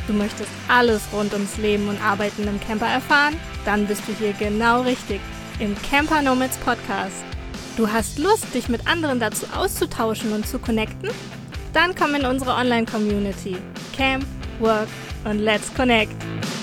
Du möchtest alles rund ums Leben und Arbeiten im Camper erfahren? Dann bist du hier genau richtig, im Camper Nomads Podcast. Du hast Lust, dich mit anderen dazu auszutauschen und zu connecten? Dann komm in unsere Online-Community. Camp, Work und Let's Connect.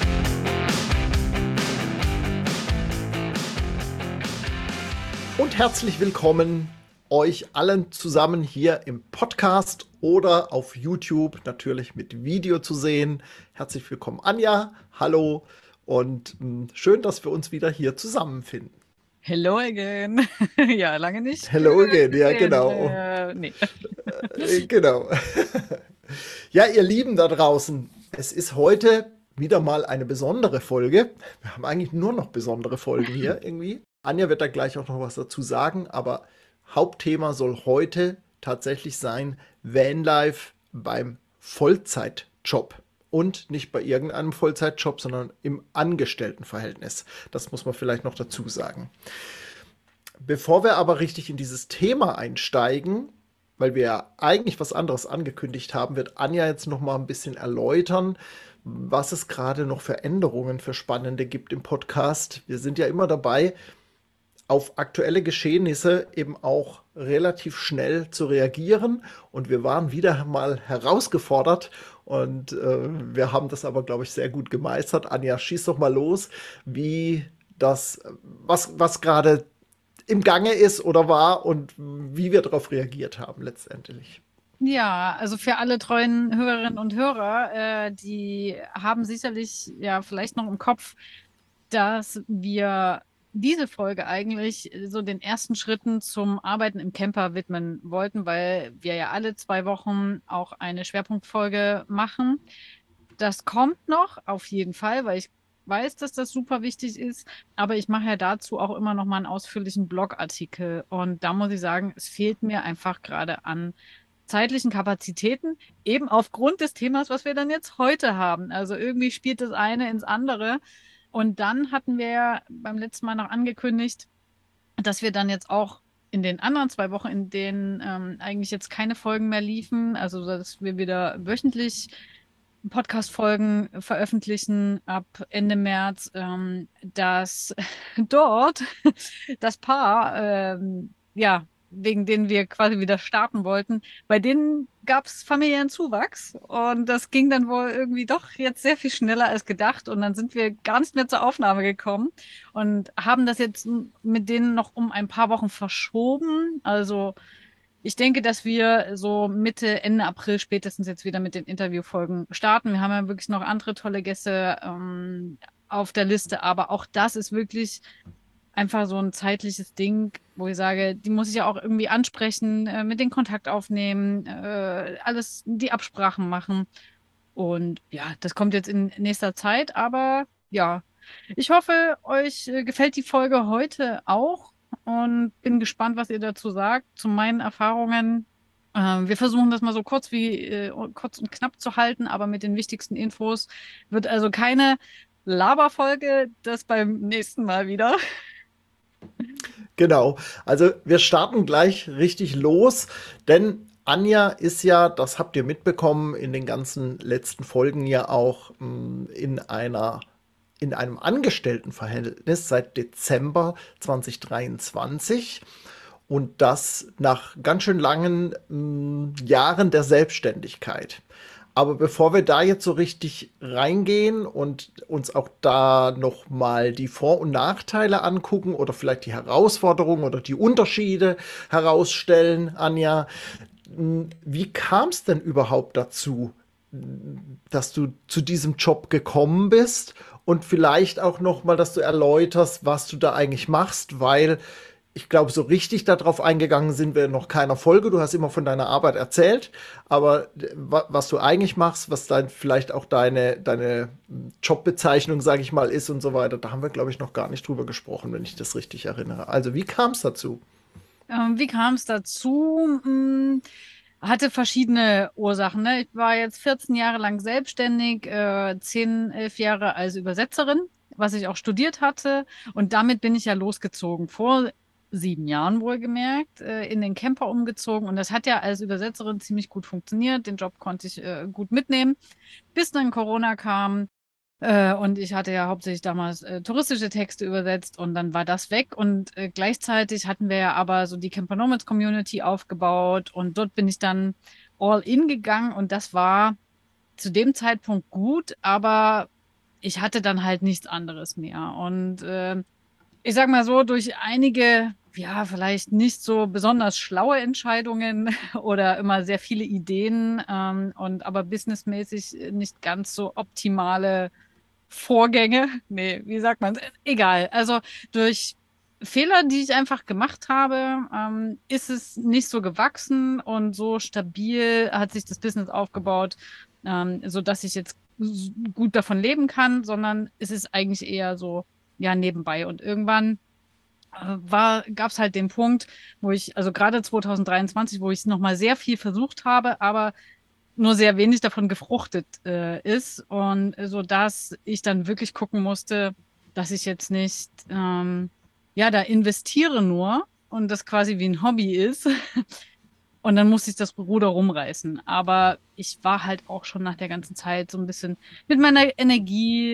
Und herzlich willkommen euch allen zusammen hier im Podcast oder auf YouTube natürlich mit Video zu sehen. Herzlich willkommen, Anja. Hallo und schön, dass wir uns wieder hier zusammenfinden. Hello again. Ja, lange nicht. Hello again, ja genau. Nee. Genau. Ja, ihr Lieben da draußen, es ist heute wieder mal eine besondere Folge. Wir haben eigentlich nur noch besondere Folgen hier irgendwie. Anja wird da gleich auch noch was dazu sagen, aber Hauptthema soll heute tatsächlich sein Vanlife beim Vollzeitjob. Und nicht bei irgendeinem Vollzeitjob, sondern im Angestelltenverhältnis. Das muss man vielleicht noch dazu sagen. Bevor wir aber richtig in dieses Thema einsteigen, weil wir ja eigentlich was anderes angekündigt haben, wird Anja jetzt noch mal ein bisschen erläutern, was es gerade noch für Änderungen für Spannende gibt im Podcast. Wir sind ja immer dabei, auf aktuelle Geschehnisse eben auch relativ schnell zu reagieren. Und wir waren wieder mal herausgefordert und wir haben das aber, glaube ich, sehr gut gemeistert. Anja, schieß doch mal los, wie das, was gerade im Gange ist oder war und wie wir darauf reagiert haben letztendlich. Ja, also für alle treuen Hörerinnen und Hörer, die haben sicherlich ja vielleicht noch im Kopf, dass wir diese Folge eigentlich so den ersten Schritten zum Arbeiten im Camper widmen wollten, weil wir ja alle 2 Wochen auch eine Schwerpunktfolge machen. Das kommt noch auf jeden Fall, weil ich weiß, dass das super wichtig ist, aber ich mache ja dazu auch immer noch mal einen ausführlichen Blogartikel und da muss ich sagen, es fehlt mir einfach gerade an zeitlichen Kapazitäten, eben aufgrund des Themas, was wir dann jetzt heute haben. Also irgendwie spielt das eine ins andere. Und dann hatten wir ja beim letzten Mal noch angekündigt, dass wir dann jetzt auch in den anderen 2 Wochen, in denen eigentlich jetzt keine Folgen mehr liefen, also dass wir wieder wöchentlich Podcast-Folgen veröffentlichen ab Ende März, dass dort das Paar, ja, wegen denen wir quasi wieder starten wollten, bei denen gab es familiären Zuwachs und das ging dann wohl irgendwie doch jetzt sehr viel schneller als gedacht und dann sind wir gar nicht mehr zur Aufnahme gekommen und haben das jetzt mit denen noch um ein paar Wochen verschoben. Also ich denke, dass wir so Mitte, Ende April spätestens jetzt wieder mit den Interviewfolgen starten. Wir haben ja wirklich noch andere tolle Gäste auf der Liste, aber auch das ist wirklich einfach so ein zeitliches Ding, wo ich sage, die muss ich ja auch irgendwie ansprechen, mit den Kontakt aufnehmen, alles die Absprachen machen. Und ja, das kommt jetzt in nächster Zeit, aber ja, ich hoffe, euch gefällt die Folge heute auch und bin gespannt, was ihr dazu sagt, zu meinen Erfahrungen. Wir versuchen das mal so kurz und knapp zu halten, aber mit den wichtigsten Infos wird also keine Laberfolge, das beim nächsten Mal wieder. Genau, also wir starten gleich richtig los, denn Anja ist ja, das habt ihr mitbekommen, in den ganzen letzten Folgen ja auch in einem Angestelltenverhältnis seit Dezember 2023 und das nach ganz schön langen Jahren der Selbstständigkeit. Aber bevor wir da jetzt so richtig reingehen und uns auch da noch mal die Vor- und Nachteile angucken oder vielleicht die Herausforderungen oder die Unterschiede herausstellen, Anja, wie kam es denn überhaupt dazu, dass du zu diesem Job gekommen bist? Und vielleicht auch noch mal, dass du erläuterst, was du da eigentlich machst, weil ich glaube, so richtig darauf eingegangen sind wir in noch keiner Folge. Du hast immer von deiner Arbeit erzählt, aber was du eigentlich machst, was dann vielleicht auch deine Jobbezeichnung, sage ich mal, ist und so weiter, da haben wir, glaube ich, noch gar nicht drüber gesprochen, wenn ich das richtig erinnere. Also wie kam es dazu? Wie kam es dazu? Hatte verschiedene Ursachen. Ne? Ich war jetzt 14 Jahre lang selbstständig, 10, 11 Jahre als Übersetzerin, was ich auch studiert hatte. Und damit bin ich ja losgezogen. Vor 7 Jahren wohlgemerkt, in den Camper umgezogen. Und das hat ja als Übersetzerin ziemlich gut funktioniert. Den Job konnte ich gut mitnehmen, bis dann Corona kam. Und ich hatte ja hauptsächlich damals touristische Texte übersetzt und dann war das weg. Und gleichzeitig hatten wir ja aber so die Camper Nomads Community aufgebaut und dort bin ich dann all in gegangen und das war zu dem Zeitpunkt gut, aber ich hatte dann halt nichts anderes mehr. Und ich sag mal so, durch einige, ja, vielleicht nicht so besonders schlaue Entscheidungen oder immer sehr viele Ideen und aber businessmäßig nicht ganz so optimale Vorgänge. Nee, wie sagt man? Egal. Also durch Fehler, die ich einfach gemacht habe, ist es nicht so gewachsen und so stabil hat sich das Business aufgebaut, so dass ich jetzt gut davon leben kann, sondern es ist eigentlich eher so, ja, nebenbei. Und irgendwann gab es halt den Punkt, wo ich, also gerade 2023, wo ich nochmal sehr viel versucht habe, aber nur sehr wenig davon gefruchtet ist und so dass ich dann wirklich gucken musste, dass ich jetzt nicht ja da investiere nur und das quasi wie ein Hobby ist und dann musste ich das Ruder rumreißen. Aber ich war halt auch schon nach der ganzen Zeit so ein bisschen mit meiner Energie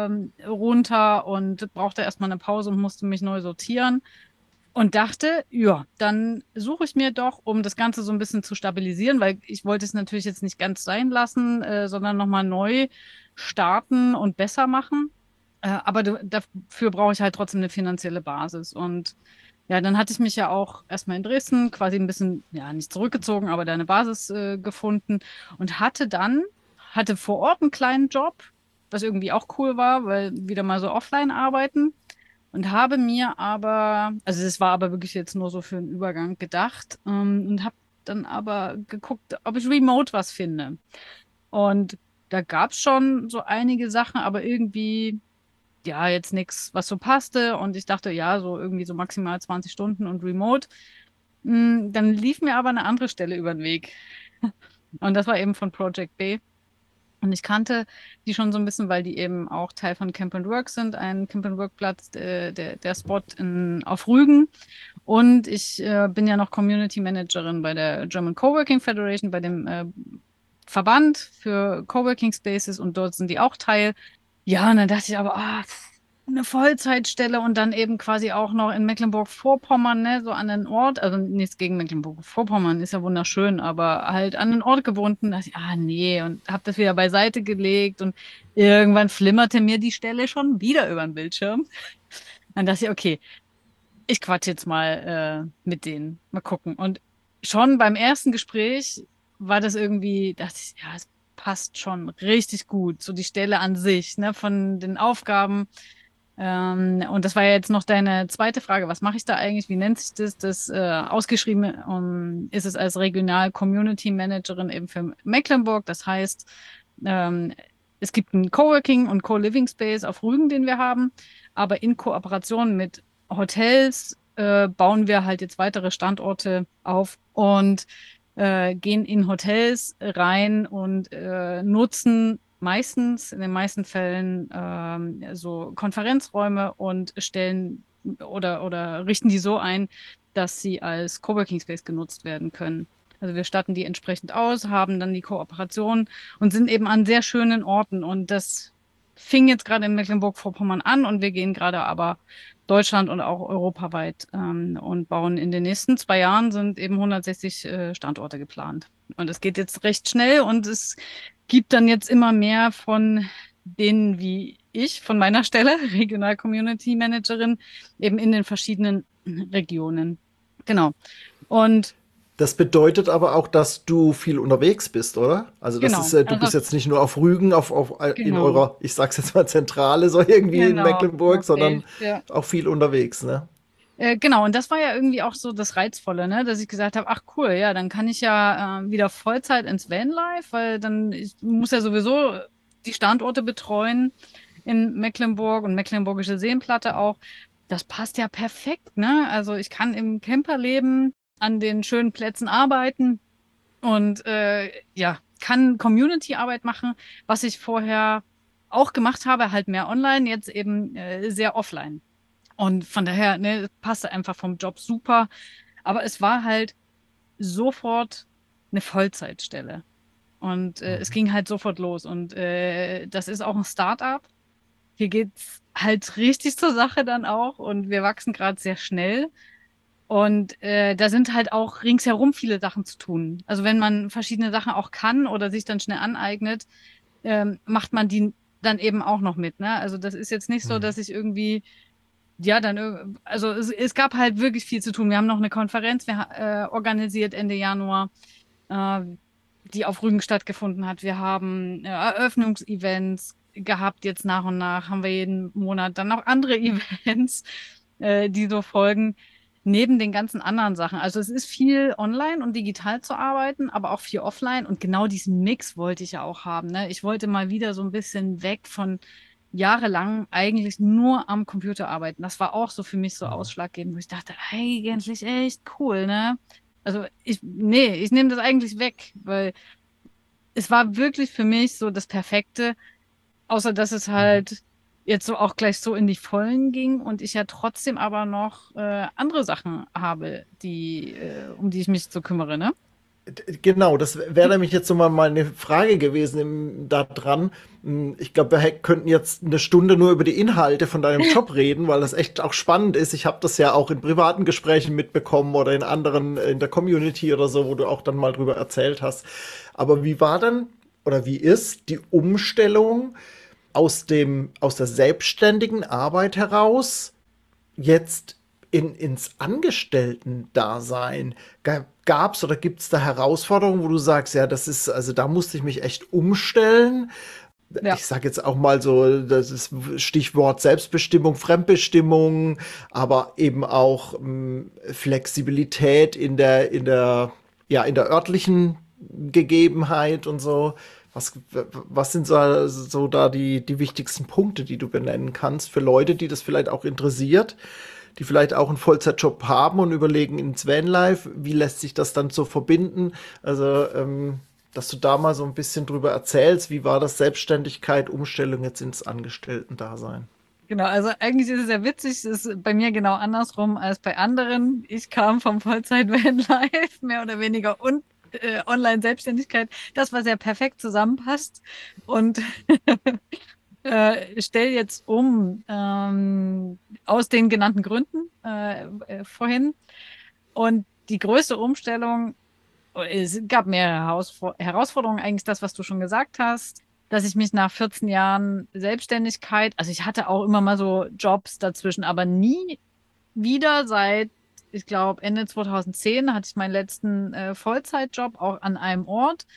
runter und brauchte erstmal eine Pause und musste mich neu sortieren. Und dachte, ja, dann suche ich mir doch, um das Ganze so ein bisschen zu stabilisieren, weil ich wollte es natürlich jetzt nicht ganz sein lassen, sondern nochmal neu starten und besser machen. Aber dafür brauche ich halt trotzdem eine finanzielle Basis. Und ja, dann hatte ich mich ja auch erstmal in Dresden quasi ein bisschen, ja, nicht zurückgezogen, aber da eine Basis gefunden und hatte vor Ort einen kleinen Job, was irgendwie auch cool war, weil wieder mal so offline arbeiten. Und habe mir aber, also es war aber wirklich jetzt nur so für einen Übergang gedacht, und habe dann aber geguckt, ob ich remote was finde. Und da gab es schon so einige Sachen, aber irgendwie, ja, jetzt nichts, was so passte. Und ich dachte, ja, so irgendwie so maximal 20 Stunden und remote. Dann lief mir aber eine andere Stelle über den Weg. Und das war eben von Project B. Und ich kannte die schon so ein bisschen, weil die eben auch Teil von Camp and Work sind, ein Camp and Work Platz, der Spot auf Rügen. Und ich bin ja noch Community Managerin bei der German Coworking Federation, bei dem Verband für Coworking Spaces und dort sind die auch Teil. Ja, und dann dachte ich aber, eine Vollzeitstelle und dann eben quasi auch noch in Mecklenburg-Vorpommern, ne, so an den Ort, also nichts gegen Mecklenburg-Vorpommern, ist ja wunderschön, aber halt an den Ort gebunden, dachte ich, nee, und habe das wieder beiseite gelegt und irgendwann flimmerte mir die Stelle schon wieder über den Bildschirm. Dann dachte ich, okay, ich quatsch jetzt mal mit denen, mal gucken. Und schon beim ersten Gespräch war das irgendwie, dachte ich, ja, es passt schon richtig gut, so die Stelle an sich, ne, von den Aufgaben. Und das war ja jetzt noch deine zweite Frage. Was mache ich da eigentlich? Wie nennt sich das? Ausgeschrieben ist es als Regional Community Managerin eben für Mecklenburg. Das heißt, ähm, es gibt einen Coworking und Co-Living Space auf Rügen, den wir haben, aber in Kooperation mit Hotels bauen wir halt jetzt weitere Standorte auf und gehen in Hotels rein und nutzen meistens, in den meisten Fällen, so Konferenzräume und stellen oder richten die so ein, dass sie als Coworking Space genutzt werden können. Also wir statten die entsprechend aus, haben dann die Kooperation und sind eben an sehr schönen Orten. Und das fing jetzt gerade in Mecklenburg-Vorpommern an und wir gehen gerade aber Deutschland und auch europaweit und bauen in den nächsten 2 Jahren sind eben 160 Standorte geplant. Und es geht jetzt recht schnell und es gibt dann jetzt immer mehr von denen wie ich, von meiner Stelle, Regional Community Managerin, eben in den verschiedenen Regionen. Genau. Und Das bedeutet aber auch, dass du viel unterwegs bist, oder? Also das genau, ist, du bist jetzt nicht nur auf Rügen, in genau, eurer, ich sag's jetzt mal Zentrale, so irgendwie in genau, Mecklenburg, okay, sondern ja. auch viel unterwegs, ne? Genau, und das war ja irgendwie auch so das Reizvolle, ne? Dass ich gesagt habe, ach cool, ja, dann kann ich ja wieder Vollzeit ins Vanlife, weil dann ich muss ja sowieso die Standorte betreuen in Mecklenburg und Mecklenburgische Seenplatte auch. Das passt ja perfekt, ne? Also ich kann im Camper leben, an den schönen Plätzen arbeiten und ja, kann Community-Arbeit machen, was ich vorher auch gemacht habe, halt mehr online, jetzt eben sehr offline. Und von daher, ne, passte einfach vom Job super. Aber es war halt sofort eine Vollzeitstelle. Und es Mhm. ging halt sofort los. Und das ist auch ein Start-up. Hier geht's halt richtig zur Sache dann auch. Und wir wachsen gerade sehr schnell. Und da sind halt auch ringsherum viele Sachen zu tun. Also wenn man verschiedene Sachen auch kann oder sich dann schnell aneignet, macht man die dann eben auch noch mit, ne? Also das ist jetzt nicht so, Mhm. dass ich irgendwie, ja, dann, also es gab halt wirklich viel zu tun. Wir haben noch eine Konferenz organisiert Ende Januar, äh, die auf Rügen stattgefunden hat. Wir haben Eröffnungsevents gehabt, jetzt nach und nach haben wir jeden Monat dann noch andere Events, die so folgen, neben den ganzen anderen Sachen. Also es ist viel online und digital zu arbeiten, aber auch viel offline und genau diesen Mix wollte ich ja auch haben, ne? Ich wollte mal wieder so ein bisschen weg von jahrelang eigentlich nur am Computer arbeiten. Das war auch so für mich so Mhm. ausschlaggebend, wo ich dachte, eigentlich echt cool, ne? Also nee, ich nehme das eigentlich weg, weil es war wirklich für mich so das Perfekte, außer dass es Mhm. halt jetzt so auch gleich so in die Vollen ging und ich ja trotzdem aber noch andere Sachen habe, um die ich mich so kümmere, ne? Genau, das wäre nämlich jetzt so mal meine Frage gewesen da dran. Ich glaube, wir könnten jetzt eine Stunde nur über die Inhalte von deinem Job reden, weil das echt auch spannend ist. Ich habe das ja auch in privaten Gesprächen mitbekommen oder in anderen, in der Community oder so, wo du auch dann mal drüber erzählt hast. Aber wie war dann oder wie ist die Umstellung aus der selbstständigen Arbeit heraus jetzt ins Angestellten-Dasein? Gab's oder gibt's da Herausforderungen, wo du sagst, ja, das ist, also da musste ich mich echt umstellen? Ja. Ich sage jetzt auch mal so, das ist Stichwort Selbstbestimmung, Fremdbestimmung, aber eben auch Flexibilität ja, in der örtlichen Gegebenheit und so. Was sind so da die wichtigsten Punkte, die du benennen kannst für Leute, die das vielleicht auch interessiert, die vielleicht auch einen Vollzeitjob haben und überlegen ins Vanlife, wie lässt sich das dann so verbinden? Also, dass du da mal so ein bisschen drüber erzählst, wie war das Selbstständigkeit, Umstellung jetzt ins Angestellten-Dasein? Genau, also eigentlich ist es ja witzig, es ist bei mir genau andersrum als bei anderen. Ich kam vom Vollzeit-Vanlife, mehr oder weniger, und Online-Selbstständigkeit, das, was ja perfekt zusammenpasst. Und stelle jetzt um aus den genannten Gründen vorhin. Und die größte Umstellung, es gab mehrere Herausforderungen, eigentlich das, was du schon gesagt hast, dass ich mich nach 14 Jahren Selbstständigkeit, also ich hatte auch immer mal so Jobs dazwischen, aber nie wieder seit, ich glaube, Ende 2010 hatte ich meinen letzten Vollzeitjob auch an einem Ort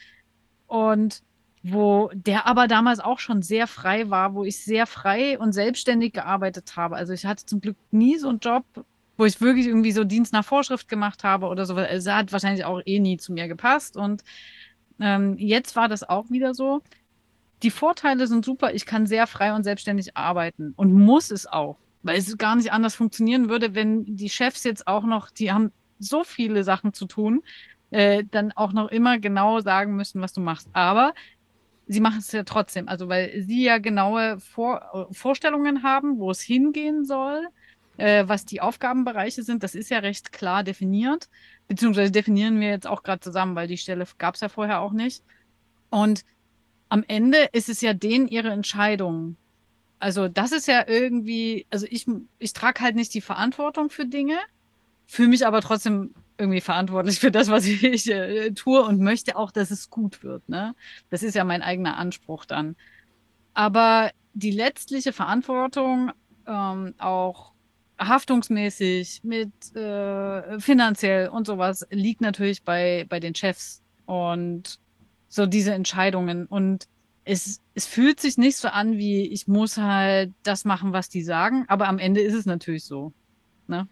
und wo der aber damals auch schon sehr frei war, wo ich sehr frei und selbstständig gearbeitet habe. Also ich hatte zum Glück nie so einen Job, wo ich wirklich irgendwie so Dienst nach Vorschrift gemacht habe oder so. Es hat wahrscheinlich auch eh nie zu mir gepasst. Und jetzt war das auch wieder so. Die Vorteile sind super. Ich kann sehr frei und selbstständig arbeiten und muss es auch, weil es gar nicht anders funktionieren würde, wenn die Chefs jetzt auch noch, die haben so viele Sachen zu tun, dann auch noch immer genau sagen müssen, was du machst. Aber sie machen es ja trotzdem, also weil sie ja genaue Vorstellungen haben, wo es hingehen soll, was die Aufgabenbereiche sind. Das ist ja recht klar definiert, beziehungsweise definieren wir jetzt auch gerade zusammen, weil die Stelle gab es ja vorher auch nicht. Und am Ende ist es ja denen ihre Entscheidung. Also das ist ja irgendwie, also ich trage halt nicht die Verantwortung für Dinge, fühle mich aber trotzdem irgendwie verantwortlich für das, was ich tue und möchte auch, dass es gut wird, ne? Das ist ja mein eigener Anspruch dann. Aber die letztliche Verantwortung, auch haftungsmäßig, mit finanziell und sowas, liegt natürlich bei den Chefs und so diese Entscheidungen. Und es fühlt sich nicht so an, wie ich muss halt das machen, was die sagen, aber am Ende ist es natürlich so, ne?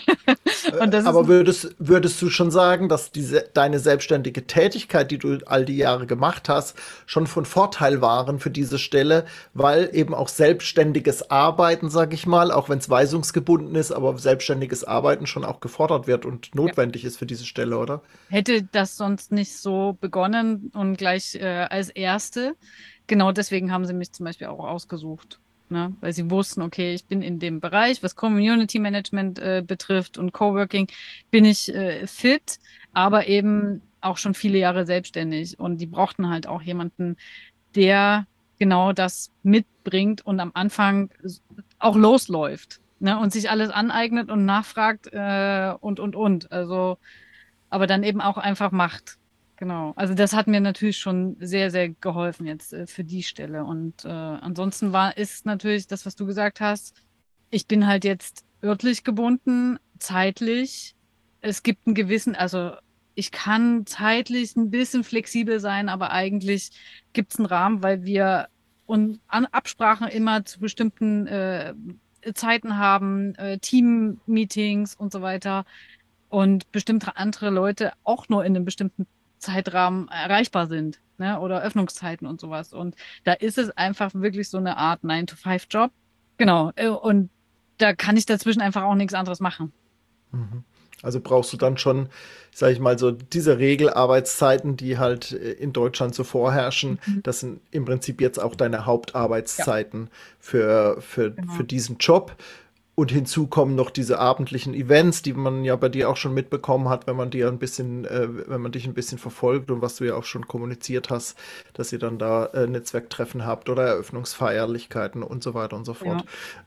Und das ist Aber würdest du schon sagen, dass deine selbstständige Tätigkeit, die du all die Jahre gemacht hast, schon von Vorteil waren für diese Stelle, weil eben auch selbstständiges Arbeiten, sag ich mal, auch wenn es weisungsgebunden ist, aber selbstständiges Arbeiten schon auch gefordert wird und ja. notwendig ist für diese Stelle, oder? Hätte das sonst nicht so begonnen und gleich als Erste. Genau deswegen haben sie mich zum Beispiel auch ausgesucht. ne? Weil sie wussten, okay, ich bin in dem Bereich, was Community Management betrifft und Coworking, bin ich fit, aber eben auch schon viele Jahre selbstständig. Und die brauchten halt auch jemanden, der genau das mitbringt und am Anfang auch losläuft, ne? Und sich alles aneignet und nachfragt und. Also, aber dann eben auch einfach macht. Genau. Also das hat mir natürlich schon sehr, sehr geholfen jetzt für die Stelle. Und ansonsten ist natürlich das, was du gesagt hast, ich bin halt jetzt örtlich gebunden, zeitlich. Es gibt einen gewissen, also ich kann zeitlich ein bisschen flexibel sein, aber eigentlich gibt es einen Rahmen, weil wir Absprachen immer zu bestimmten Zeiten haben, Team-Meetings und so weiter und bestimmte andere Leute auch nur in einem bestimmten Zeitrahmen erreichbar sind, ne? Oder Öffnungszeiten und sowas. Und da ist es einfach wirklich so eine Art 9-to-5-Job. Genau. Und da kann ich dazwischen einfach auch nichts anderes machen. Mhm. Also brauchst du dann schon, sag ich mal, so diese Regelarbeitszeiten, die halt in Deutschland so vorherrschen. Das sind im Prinzip jetzt auch deine Hauptarbeitszeiten für Genau. diesen Job. Und hinzu kommen noch diese abendlichen Events, die man ja bei dir auch schon mitbekommen hat, wenn man dir ein bisschen, wenn man dich ein bisschen verfolgt und was du ja auch schon kommuniziert hast, dass ihr dann da Netzwerktreffen habt oder Eröffnungsfeierlichkeiten und so weiter und so Ja. fort.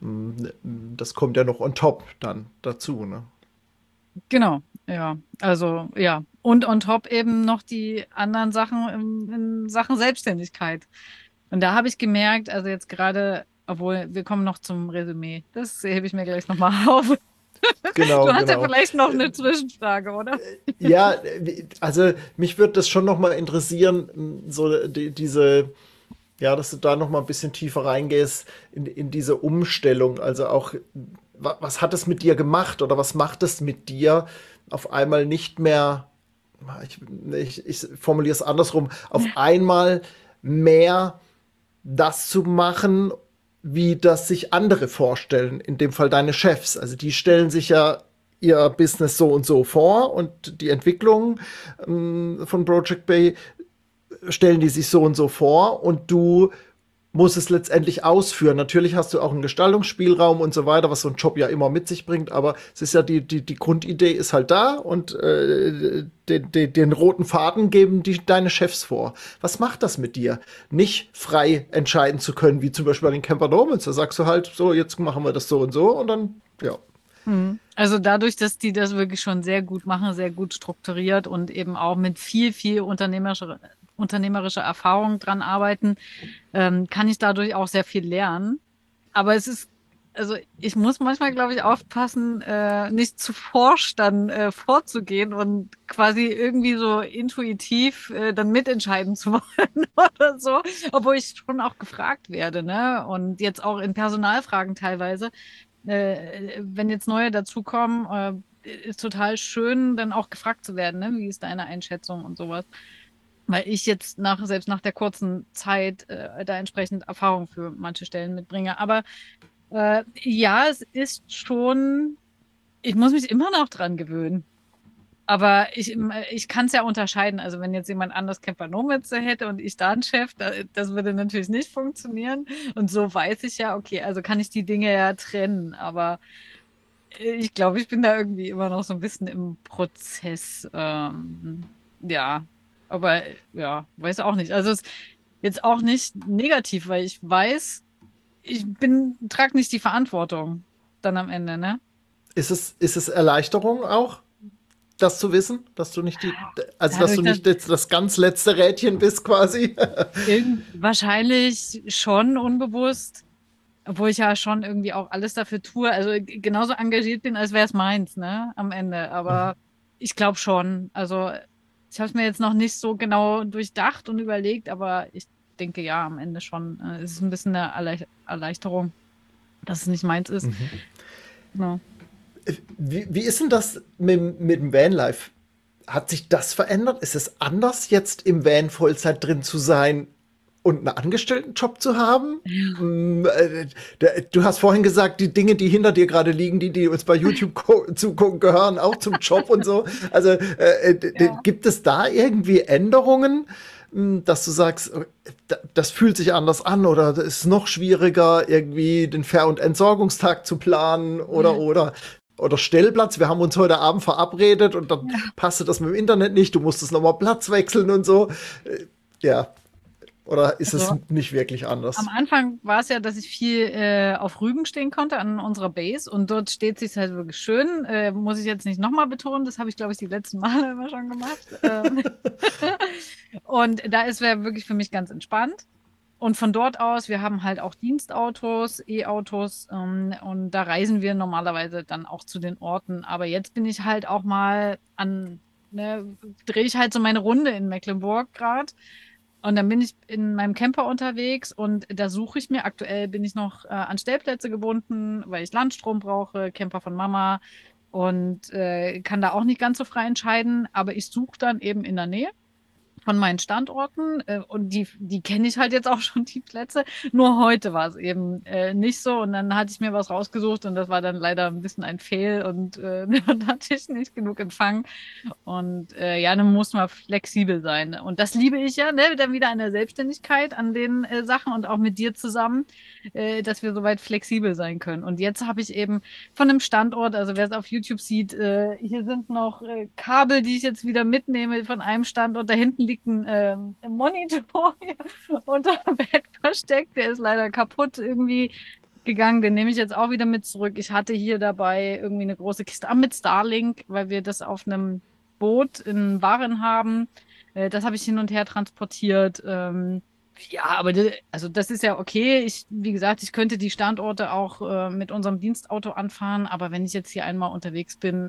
Das kommt ja noch on top dann dazu, ne? Genau, ja. Also ja. Und on top eben noch die anderen Sachen in Sachen Selbstständigkeit. Und da habe ich gemerkt, also jetzt gerade, obwohl wir kommen noch zum Resümee. Das hebe ich mir gleich nochmal auf. Du Genau, hast ja genau. vielleicht noch eine Zwischenfrage, oder? Ja, also mich würde das schon noch mal interessieren, so diese, ja, dass du da noch mal ein bisschen tiefer reingehst in diese Umstellung. Also auch, was hat es mit dir gemacht oder was macht es mit dir auf einmal nicht mehr, ich formuliere es andersrum, auf einmal mehr das zu machen, wie das sich andere vorstellen, in dem Fall deine Chefs. Also die stellen sich ja ihr Business so und so vor und die Entwicklung von Project Bay stellen die sich so und so vor und du musst es letztendlich ausführen. Natürlich hast du auch einen Gestaltungsspielraum und so weiter, was so ein Job ja immer mit sich bringt, aber es ist ja die Grundidee ist halt da und den roten Faden geben deine Chefs vor. Was macht das mit dir? Nicht frei entscheiden zu können, wie zum Beispiel bei den Camper Nomads. Da sagst du halt, so, jetzt machen wir das so und dann, ja. Also dadurch, dass die das wirklich schon sehr gut machen, sehr gut strukturiert und eben auch mit viel, viel unternehmerischer Erfahrung dran arbeiten, kann ich dadurch auch sehr viel lernen. Aber es ist, also ich muss manchmal, glaube ich, aufpassen, nicht zu forsch dann vorzugehen und quasi irgendwie so intuitiv dann mitentscheiden zu wollen oder so, obwohl ich schon auch gefragt werde, ne? Und jetzt auch in Personalfragen teilweise wenn jetzt neue dazukommen, ist total schön, dann auch gefragt zu werden, ne? Wie ist deine Einschätzung und sowas? Weil ich jetzt selbst nach der kurzen Zeit da entsprechend Erfahrung für manche Stellen mitbringe. Aber ja, es ist schon, ich muss mich immer noch dran gewöhnen. Aber ich kann es ja unterscheiden. Also wenn jetzt jemand anders Camper Nomads hätte und ich da einen Chef, das würde natürlich nicht funktionieren. Und so weiß ich ja, okay, also kann ich die Dinge ja trennen. Aber ich glaube, ich bin da irgendwie immer noch so ein bisschen im Prozess. Ja, aber ja, weiß auch nicht. Also es ist jetzt auch nicht negativ, weil ich weiß, trage nicht die Verantwortung dann am Ende, ne? Ist es Erleichterung auch, das zu wissen, dass du nicht dass Dadurch, du dass nicht jetzt das ganz letzte Rädchen bist quasi? wahrscheinlich schon unbewusst, obwohl ich ja schon irgendwie auch alles dafür tue, also genauso engagiert bin, als wäre es meins, ne, am Ende. Aber ich glaube schon. Also ich habe es mir jetzt noch nicht so genau durchdacht und überlegt, aber ich denke ja, am Ende schon. Es ist ein bisschen eine Erleichterung, dass es nicht meins ist. Ja. Wie ist denn das mit dem Vanlife? Hat sich das verändert? Ist es anders, jetzt im Van Vollzeit drin zu sein und einen Angestelltenjob zu haben? Du hast vorhin gesagt, die Dinge, die hinter dir gerade liegen, die uns bei YouTube zugucken, gehören auch zum Job und so. Also Ja. gibt es da irgendwie Änderungen? dass du sagst, das fühlt sich anders an oder es ist noch schwieriger, irgendwie den Ver- und Entsorgungstag zu planen oder Stellplatz. Wir haben uns heute Abend verabredet und dann passte das mit dem Internet nicht. Du musstest nochmal Platz wechseln und so. Ja. Oder ist es nicht wirklich anders? Am Anfang war es ja, dass ich viel auf Rügen stehen konnte an unserer Base und dort steht sich halt wirklich schön. Muss ich jetzt nicht nochmal betonen, das habe ich, glaube ich, die letzten Male immer schon gemacht. Und da ist es wirklich für mich ganz entspannt. Und von dort aus, wir haben halt auch Dienstautos, E-Autos, und da reisen wir normalerweise dann auch zu den Orten. Aber jetzt bin ich halt auch mal drehe ich halt so meine Runde in Mecklenburg gerade. Und dann bin ich in meinem Camper unterwegs und da suche ich mir, aktuell bin ich noch an Stellplätze gebunden, weil ich Landstrom brauche, Camper von Mama und kann da auch nicht ganz so frei entscheiden, aber ich suche dann eben in der Nähe von meinen Standorten und die kenne ich halt jetzt auch schon, die Plätze. Nur heute war es eben nicht so und dann hatte ich mir was rausgesucht und das war dann leider ein bisschen ein Fail und dann hatte ich nicht genug Empfang und dann muss man flexibel sein. Und das liebe ich ja, ne? Dann wieder an der Selbstständigkeit, an den Sachen und auch mit dir zusammen, dass wir soweit flexibel sein können. Und jetzt habe ich eben von einem Standort, also wer es auf YouTube sieht, hier sind noch Kabel, die ich jetzt wieder mitnehme von einem Standort. Da hinten liegt ein Monitor unter dem Bett versteckt. Der ist leider kaputt irgendwie gegangen. Den nehme ich jetzt auch wieder mit zurück. Ich hatte hier dabei irgendwie eine große Kiste mit Starlink, weil wir das auf einem Boot in Waren haben. Das habe ich hin und her transportiert. Ja, aber also das ist ja okay. Wie gesagt, ich könnte die Standorte auch mit unserem Dienstauto anfahren, aber wenn ich jetzt hier einmal unterwegs bin,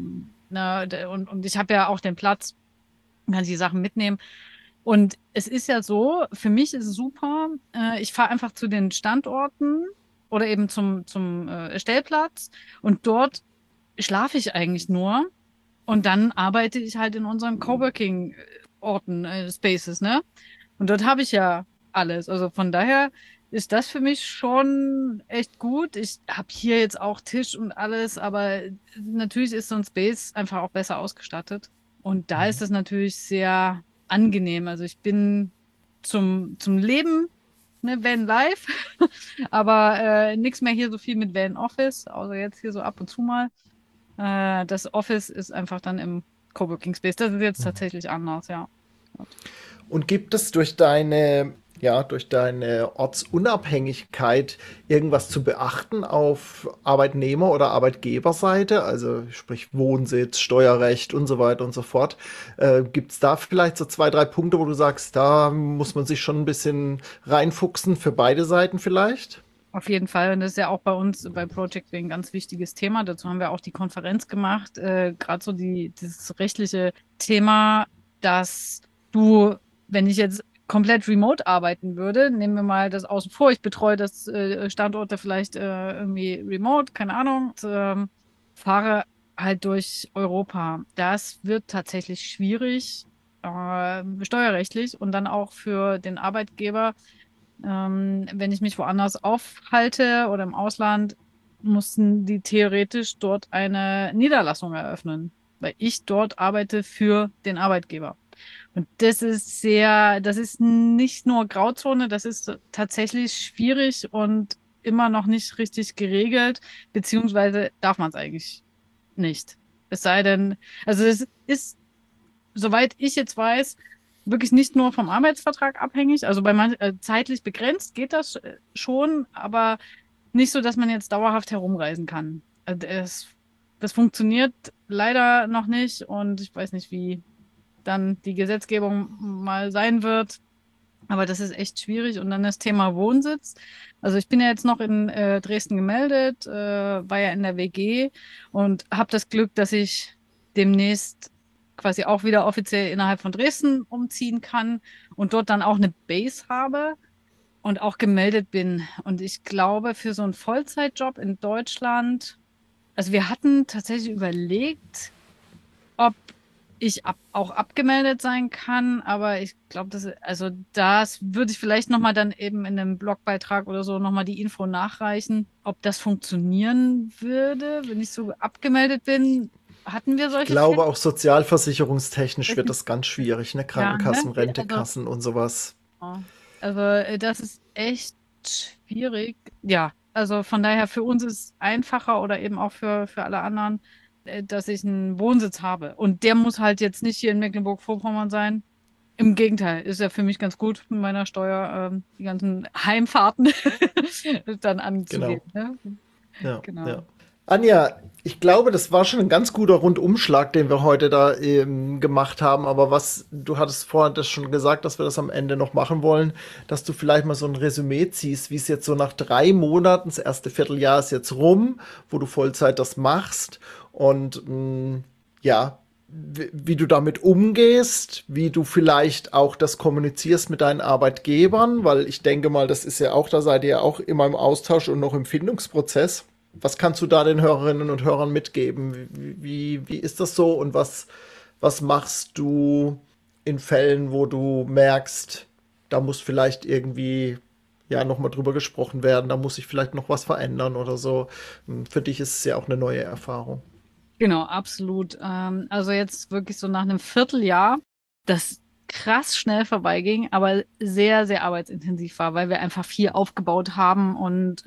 und ich habe ja auch den Platz, kann ich die Sachen mitnehmen. Und es ist ja so, für mich ist es super, ich fahre einfach zu den Standorten oder eben zum Stellplatz und dort schlafe ich eigentlich nur und dann arbeite ich halt in unseren Coworking-Orten, Spaces, ne? Und dort habe ich ja alles. Also von daher ist das für mich schon echt gut. Ich habe hier jetzt auch Tisch und alles, aber natürlich ist so ein Space einfach auch besser ausgestattet. Und da ist es natürlich sehr angenehm. Also ich bin zum Leben, ne, Van Life, aber nichts mehr hier so viel mit Van Office, außer jetzt hier so ab und zu mal. Das Office ist einfach dann im Coworking Space. Das ist jetzt tatsächlich anders, ja. Und gibt es durch deine Ortsunabhängigkeit irgendwas zu beachten auf Arbeitnehmer- oder Arbeitgeberseite? Also sprich Wohnsitz, Steuerrecht und so weiter und so fort. Gibt es da vielleicht so 2, 3 Punkte, wo du sagst, da muss man sich schon ein bisschen reinfuchsen für beide Seiten vielleicht? Auf jeden Fall. Und das ist ja auch bei uns bei Project Wing ein ganz wichtiges Thema. Dazu haben wir auch die Konferenz gemacht. Gerade so dieses rechtliche Thema, dass du, wenn ich jetzt komplett remote arbeiten würde, nehmen wir mal das außen vor, ich betreue das Standorte vielleicht irgendwie remote, keine Ahnung, und, fahre halt durch Europa. Das wird tatsächlich schwierig, steuerrechtlich und dann auch für den Arbeitgeber. Wenn ich mich woanders aufhalte oder im Ausland, mussten die theoretisch dort eine Niederlassung eröffnen, weil ich dort arbeite für den Arbeitgeber. Und das ist nicht nur Grauzone, das ist tatsächlich schwierig und immer noch nicht richtig geregelt, beziehungsweise darf man es eigentlich nicht. Es sei denn, also es ist, soweit ich jetzt weiß, wirklich nicht nur vom Arbeitsvertrag abhängig, also zeitlich begrenzt geht das schon, aber nicht so, dass man jetzt dauerhaft herumreisen kann. Also das funktioniert leider noch nicht und ich weiß nicht, wie dann die Gesetzgebung mal sein wird. Aber das ist echt schwierig. Und dann das Thema Wohnsitz. Also ich bin ja jetzt noch in Dresden gemeldet, war ja in der WG und habe das Glück, dass ich demnächst quasi auch wieder offiziell innerhalb von Dresden umziehen kann und dort dann auch eine Base habe und auch gemeldet bin. Und ich glaube, für so einen Vollzeitjob in Deutschland, also wir hatten tatsächlich überlegt, ob ich auch abgemeldet sein kann, aber ich glaube, das würde ich vielleicht nochmal dann eben in einem Blogbeitrag oder so nochmal die Info nachreichen, ob das funktionieren würde, wenn ich so abgemeldet bin. hatten wir Ich solche glaube, Fälle? auch sozialversicherungstechnisch wird das ganz schwierig, ne? Ja, Krankenkassen, ne? Rentekassen und sowas. Also das ist echt schwierig. Ja, also von daher für uns ist es einfacher oder eben auch für alle anderen, dass ich einen Wohnsitz habe. Und der muss halt jetzt nicht hier in Mecklenburg-Vorpommern sein. Im Gegenteil, ist ja für mich ganz gut mit meiner Steuer, die ganzen Heimfahrten dann anzugehen. Genau. Ne? Ja, ja. Genau. Anja, ich glaube, das war schon ein ganz guter Rundumschlag, den wir heute da gemacht haben. Aber du hattest vorhin das schon gesagt, dass wir das am Ende noch machen wollen, dass du vielleicht mal so ein Resümee ziehst, wie es jetzt so nach 3 Monaten, das erste Vierteljahr ist jetzt rum, wo du Vollzeit das machst und ja, wie du damit umgehst, wie du vielleicht auch das kommunizierst mit deinen Arbeitgebern, weil ich denke mal, das ist ja auch, da seid ihr ja auch immer im Austausch und noch im Findungsprozess. Was kannst du da den Hörerinnen und Hörern mitgeben? Wie ist das so und was machst du in Fällen, wo du merkst, da muss vielleicht irgendwie ja nochmal drüber gesprochen werden, da muss sich vielleicht noch was verändern oder so. Für dich ist es ja auch eine neue Erfahrung. Genau, absolut. Also jetzt wirklich so nach einem Vierteljahr, das krass schnell vorbeiging, aber sehr, sehr arbeitsintensiv war, weil wir einfach viel aufgebaut haben und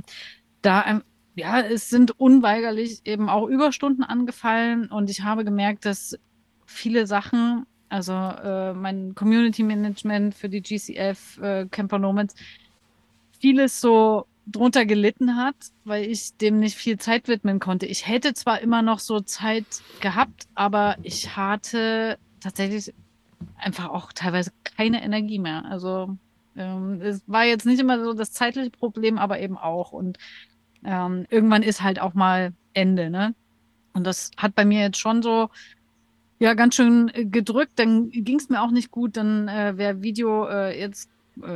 da, ja, es sind unweigerlich eben auch Überstunden angefallen und ich habe gemerkt, dass viele Sachen, also mein Community Management für die GCF, Camper Nomads, vieles so drunter gelitten hat, weil ich dem nicht viel Zeit widmen konnte. Ich hätte zwar immer noch so Zeit gehabt, aber ich hatte tatsächlich einfach auch teilweise keine Energie mehr. Also es war jetzt nicht immer so das zeitliche Problem, aber eben auch. Und irgendwann ist halt auch mal Ende, ne? Und das hat bei mir jetzt schon so, ja, ganz schön gedrückt. Dann ging es mir auch nicht gut. Dann, wer Video jetzt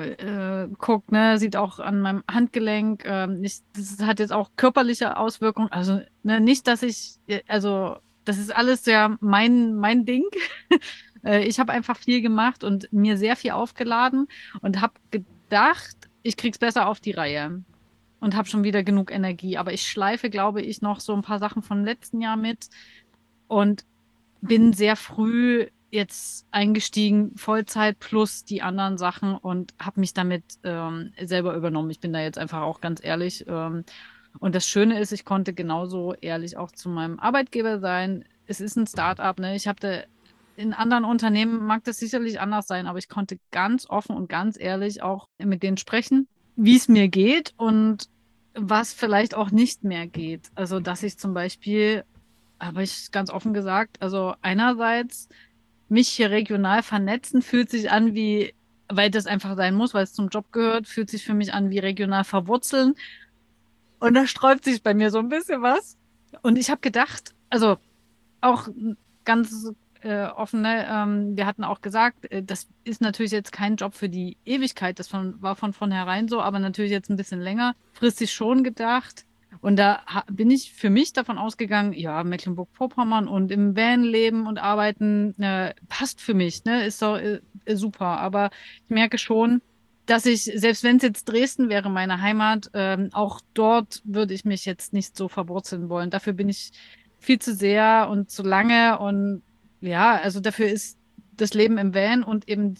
guckt, ne, sieht auch an meinem Handgelenk, nicht, das hat jetzt auch körperliche Auswirkungen. Also, ne, nicht, dass ich, also, das ist alles ja mein Ding. Ich habe einfach viel gemacht und mir sehr viel aufgeladen und habe gedacht, ich krieg's besser auf die Reihe und habe schon wieder genug Energie. Aber ich schleife, glaube ich, noch so ein paar Sachen vom letzten Jahr mit und bin sehr früh jetzt eingestiegen, Vollzeit plus die anderen Sachen und habe mich damit selber übernommen. Ich bin da jetzt einfach auch ganz ehrlich. Und das Schöne ist, ich konnte genauso ehrlich auch zu meinem Arbeitgeber sein. Es ist ein Start-up, ne? Ich habe da in anderen Unternehmen mag das sicherlich anders sein, aber ich konnte ganz offen und ganz ehrlich auch mit denen sprechen, wie es mir geht und was vielleicht auch nicht mehr geht. Also, dass ich zum Beispiel, habe ich ganz offen gesagt, also einerseits mich hier regional vernetzen fühlt sich an wie, weil das einfach sein muss, weil es zum Job gehört, fühlt sich für mich an wie regional verwurzeln. Und da sträubt sich bei mir so ein bisschen was. Und ich habe gedacht, also auch ganz offen, ne? Wir hatten auch gesagt, das ist natürlich jetzt kein Job für die Ewigkeit, war von vornherein so, aber natürlich jetzt ein bisschen längerfristig schon gedacht. Und da bin ich für mich davon ausgegangen, ja, Mecklenburg-Vorpommern und im Van leben und arbeiten, passt für mich, ne? Ist doch super. Aber ich merke schon, dass ich, selbst wenn es jetzt Dresden wäre, meine Heimat, auch dort würde ich mich jetzt nicht so verwurzeln wollen. Dafür bin ich viel zu sehr und zu lange und ja, also dafür ist das Leben im Van und eben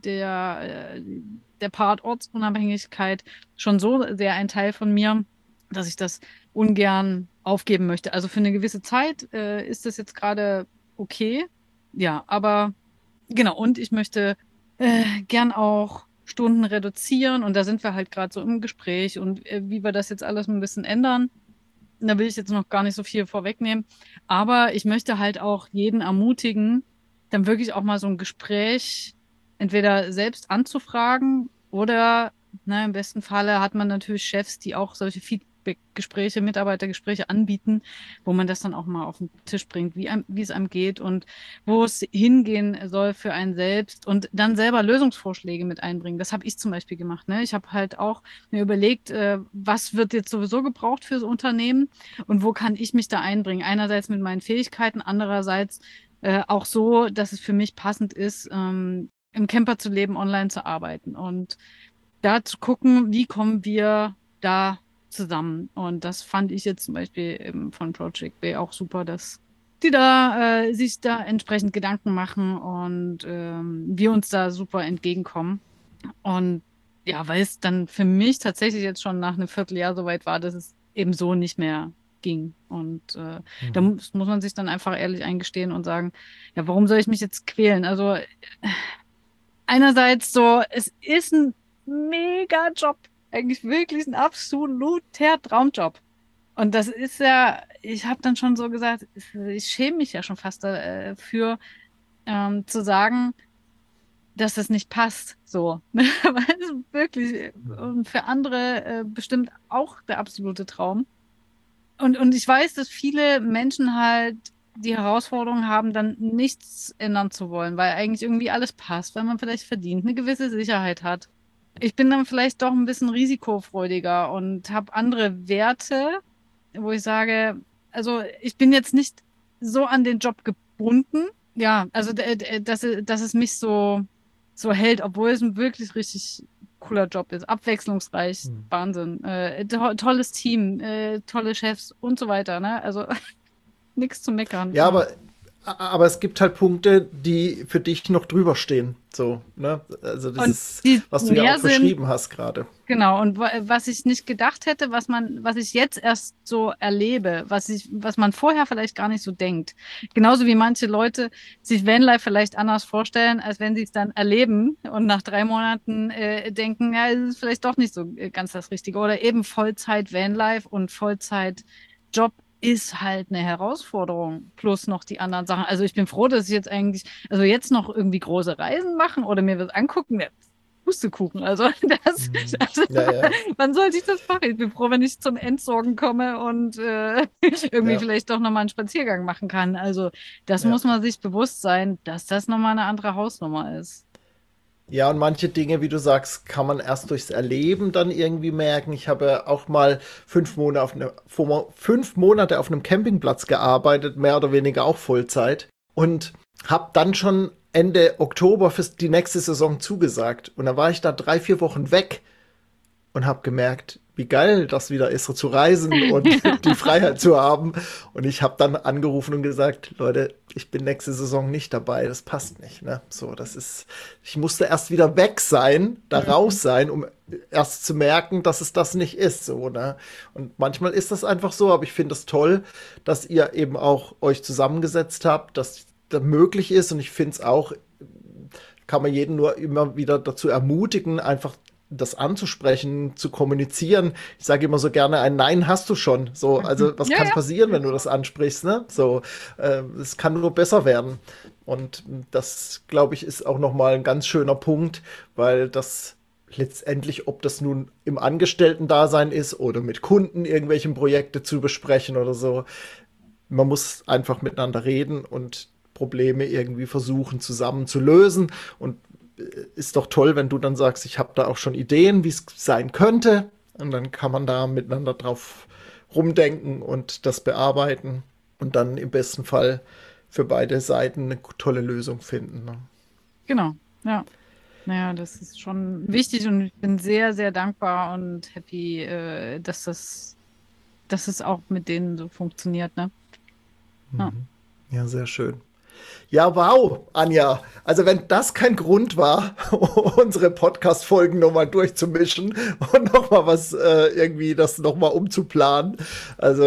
der Part Ortsunabhängigkeit schon so sehr ein Teil von mir, dass ich das ungern aufgeben möchte. Also für eine gewisse Zeit ist das jetzt gerade okay. Ja, aber genau, und ich möchte gern auch Stunden reduzieren und da sind wir halt gerade so im Gespräch und wie wir das jetzt alles ein bisschen ändern. Da will ich jetzt noch gar nicht so viel vorwegnehmen. Aber ich möchte halt auch jeden ermutigen, dann wirklich auch mal so ein Gespräch entweder selbst anzufragen oder, na, im besten Falle hat man natürlich Chefs, die auch solche Feedback-Gespräche, Mitarbeitergespräche anbieten, wo man das dann auch mal auf den Tisch bringt, wie es einem geht und wo es hingehen soll für einen selbst und dann selber Lösungsvorschläge mit einbringen. Das habe ich zum Beispiel gemacht. Ne? Ich habe halt auch mir überlegt, was wird jetzt sowieso gebraucht fürs Unternehmen und wo kann ich mich da einbringen? Einerseits mit meinen Fähigkeiten, andererseits auch so, dass es für mich passend ist, im Camper zu leben, online zu arbeiten und da zu gucken, wie kommen wir da zusammen. Und das fand ich jetzt zum Beispiel von Project Bay auch super, dass die da sich da entsprechend Gedanken machen und wir uns da super entgegenkommen. Und ja, weil es dann für mich tatsächlich jetzt schon nach einem Vierteljahr soweit war, dass es eben so nicht mehr ging. Und da muss man sich dann einfach ehrlich eingestehen und sagen, ja, warum soll ich mich jetzt quälen? Also einerseits so, es ist ein mega Job, eigentlich wirklich ein absoluter Traumjob. Und das ist ja, ich habe dann schon so gesagt, ich schäme mich ja schon fast dafür, zu sagen, dass das nicht passt, so. Weil es wirklich und für andere bestimmt auch der absolute Traum. Und ich weiß, dass viele Menschen halt die Herausforderung haben, dann nichts ändern zu wollen, weil eigentlich irgendwie alles passt, weil man vielleicht verdient, eine gewisse Sicherheit hat. Ich bin dann vielleicht doch ein bisschen risikofreudiger und habe andere Werte, wo ich sage, also ich bin jetzt nicht so an den Job gebunden. Ja, also dass es mich so hält, obwohl es ein wirklich richtig cooler Job ist. Abwechslungsreich, Wahnsinn. Tolles Team, tolle Chefs und so weiter, ne? Also nichts zu meckern. Ja, aber es gibt halt Punkte, die für dich noch drüber stehen. So, ne? Also das ist, was du ja auch beschrieben hast gerade. Genau, und was ich nicht gedacht hätte, was ich jetzt erst so erlebe, was man vorher vielleicht gar nicht so denkt. Genauso wie manche Leute sich Vanlife vielleicht anders vorstellen, als wenn sie es dann erleben und nach 3 Monaten denken, ja, es ist vielleicht doch nicht so ganz das Richtige. Oder eben Vollzeit Vanlife und Vollzeit Job ist halt eine Herausforderung, plus noch die anderen Sachen. Also ich bin froh, dass ich jetzt eigentlich, also jetzt noch irgendwie große Reisen machen oder mir was angucken, Pustekuchen. Also Ja. wann sollte ich das machen? Ich bin froh, wenn ich zum Entsorgen komme und irgendwie vielleicht doch nochmal einen Spaziergang machen kann. Also das muss man sich bewusst sein, dass das nochmal eine andere Hausnummer ist. Ja, und manche Dinge, wie du sagst, kann man erst durchs Erleben dann irgendwie merken. Ich habe auch mal 5 Monate auf einem Campingplatz gearbeitet, mehr oder weniger auch Vollzeit. Und habe dann schon Ende Oktober für die nächste Saison zugesagt. Und dann war ich da 3, 4 Wochen weg und habe gemerkt, wie geil das wieder ist, so zu reisen und die Freiheit zu haben. Und ich habe dann angerufen und gesagt, Leute, ich bin nächste Saison nicht dabei, das passt nicht. Ne? So, ich musste erst wieder weg sein, da raus sein, um erst zu merken, dass es das nicht ist. So, ne? Und manchmal ist das einfach so, aber ich finde es toll, dass ihr eben auch euch zusammengesetzt habt, dass das möglich ist. Und ich finde es auch, kann man jeden nur immer wieder dazu ermutigen, einfach das anzusprechen, zu kommunizieren. Ich sage immer so gerne, ein Nein hast du schon. So, also was kann passieren, wenn du das ansprichst? Ne? So, es kann nur besser werden. Und das, glaube ich, ist auch nochmal ein ganz schöner Punkt, weil das letztendlich, ob das nun im Angestellten-Dasein ist oder mit Kunden irgendwelche Projekte zu besprechen oder so, man muss einfach miteinander reden und Probleme irgendwie versuchen zusammen zu lösen. Und ist doch toll, wenn du dann sagst, ich habe da auch schon Ideen, wie es sein könnte. Und dann kann man da miteinander drauf rumdenken und das bearbeiten und dann im besten Fall für beide Seiten eine tolle Lösung finden. Ne? Genau, ja. Naja, das ist schon wichtig und ich bin sehr, sehr dankbar und happy, dass es auch mit denen so funktioniert, ne? Ja. Ja, sehr schön. Ja, wow, Anja. Also wenn das kein Grund war, unsere Podcast-Folgen nochmal durchzumischen und nochmal was irgendwie das nochmal umzuplanen. Also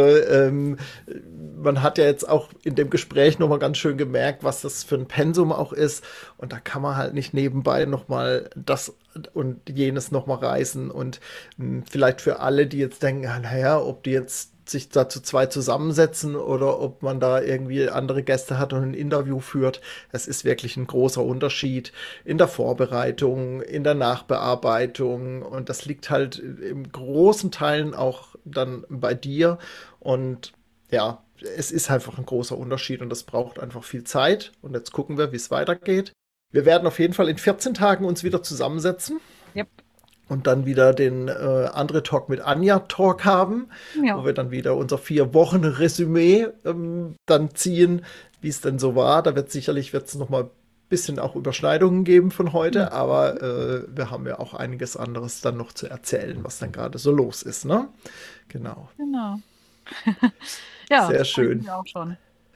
man hat ja jetzt auch in dem Gespräch nochmal ganz schön gemerkt, was das für ein Pensum auch ist. Und da kann man halt nicht nebenbei nochmal das und jenes nochmal reißen. Und vielleicht für alle, die jetzt denken, naja, ob die jetzt sich da zu 2 zusammensetzen oder ob man da irgendwie andere Gäste hat und ein Interview führt. Es ist wirklich ein großer Unterschied in der Vorbereitung, in der Nachbearbeitung und das liegt halt im großen Teilen auch dann bei dir und ja, es ist einfach ein großer Unterschied und das braucht einfach viel Zeit und jetzt gucken wir, wie es weitergeht. Wir werden auf jeden Fall in 14 Tagen uns wieder zusammensetzen. Yep. Und dann wieder den Andre Talk mit Anja Talk haben, wo wir dann wieder unser 4-Wochen-Resümee dann ziehen, wie es denn so war. Da wird's noch mal ein bisschen auch Überschneidungen geben von heute, aber wir haben ja auch einiges anderes dann noch zu erzählen, was dann gerade so los ist, ne? Genau. Ja, sehr schön. Ich auch schon.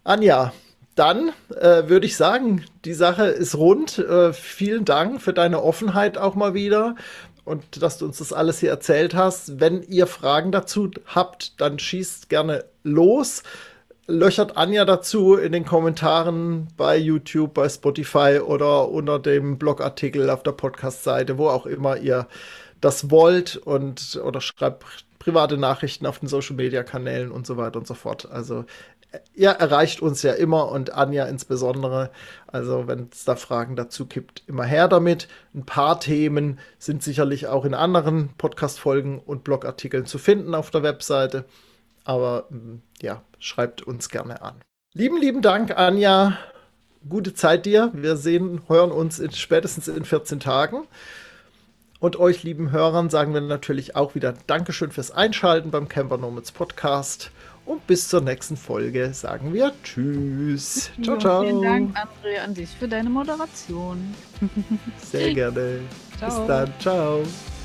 Anja, dann würde ich sagen, die Sache ist rund. Vielen Dank für deine Offenheit auch mal wieder und dass du uns das alles hier erzählt hast. Wenn ihr Fragen dazu habt, dann schießt gerne los. Löchert Anja dazu in den Kommentaren bei YouTube, bei Spotify oder unter dem Blogartikel auf der Podcast-Seite, wo auch immer ihr das wollt oder schreibt private Nachrichten auf den Social-Media-Kanälen und so weiter und so fort. Also ihr erreicht uns ja immer und Anja insbesondere. Also wenn es da Fragen dazu gibt, immer her damit. Ein paar Themen sind sicherlich auch in anderen Podcast-Folgen und Blogartikeln zu finden auf der Webseite. Aber ja, schreibt uns gerne an. Lieben Dank, Anja. Gute Zeit dir. Wir hören uns spätestens in 14 Tagen. Und euch, lieben Hörern, sagen wir natürlich auch wieder Dankeschön fürs Einschalten beim Camper Nomads Podcast. Und bis zur nächsten Folge sagen wir Tschüss. Ciao, ciao. Vielen Dank, André, an dich für deine Moderation. Sehr gerne. Ciao. Bis dann. Ciao.